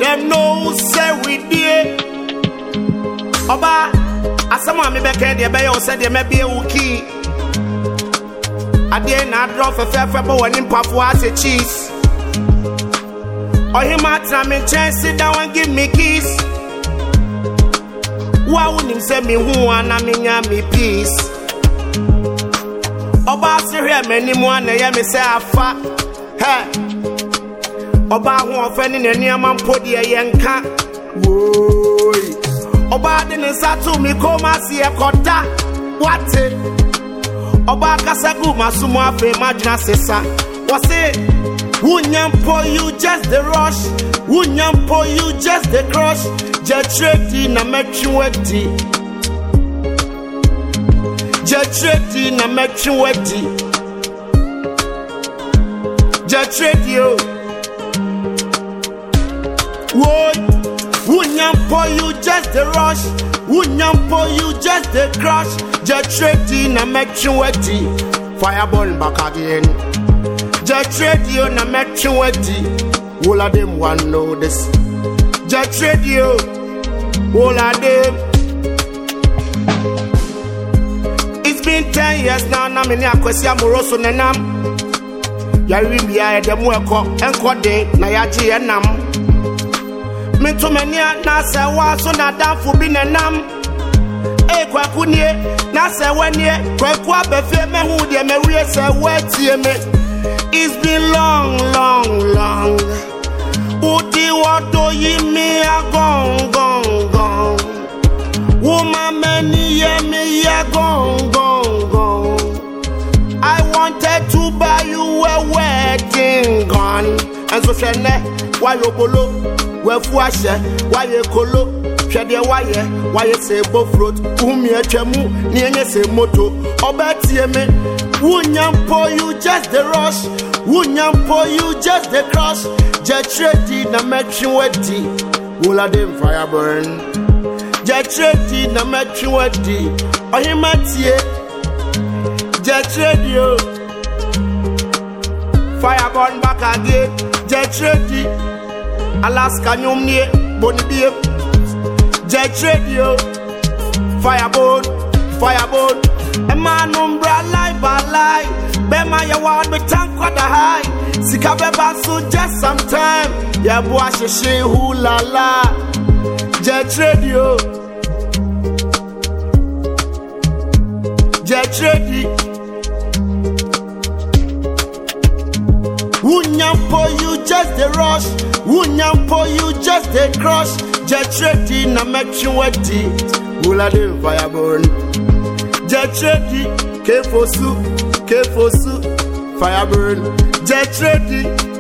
them know say we did. Oba, asama mi beke de be yo say de me be uki. Ade na drop fe bo wani mpafo ase cheese. Ohima tra me chance sit down and give me keys. Wa unim say me hu ana me nya me peace. Oba se hwe mani mu ana ye me say afa. He. Oba hu ofani na niam mpodi ye nka. Woi. Oba de ne satu mi koma si ekota. What? Oba kasagu masumu afe madina sesa. Wase Wunyampo you just the rush. Wunyampo you just the crush. Jetreti na metriweti. Jetreti na metriweti. Jetreti yo. Wunyampo you just the rush. Wunyampo you just the crush. Jetreti na metriweti. Fireball back again. Just radio na metriweti. All of them want know this. Just radio. All of them. It's been 10 years now. Na mini akwesi amoroso nenam. Yari biya edemu eko enkode na yaji enam. Mintu menia na sewa so na danfu bi nenam. Kwaku nie na sewa nie. Kwaku abefe me hu de me wie sewa tie me. It's been long, long, long. Uti wato yimi a gone, gone, gone. Woman many ye me a gone, gone, gone. I wanted to buy you a wedding gun. And so shene, why you bolo, we fuashe, why you colo, shade why you say both road, umi a chemu, niye se moto, obeti me. Wunyampo you just the rush. Wunyampo you just the crush. Jetreti na metriweti. All of them fire burn. Jetreti na metriweti. Ohimatie. Jetreti yo. Fire burn back again. Jetreti. Alaska nyumnie. Bonibie. Jetreti yo. Fire burn. Fire burn. A man umbra lie by lie. Bema ya wad me tank kwa da high. Sika beba so just sometime. Ya boy she hula la. Jet radio. Jet radio. Wunyampo you just the rush. Wunyampo you just the crush. Jet radio na metriweti. Hula de fire burn. Jet ready, K for soup, fire burn. Jet ready.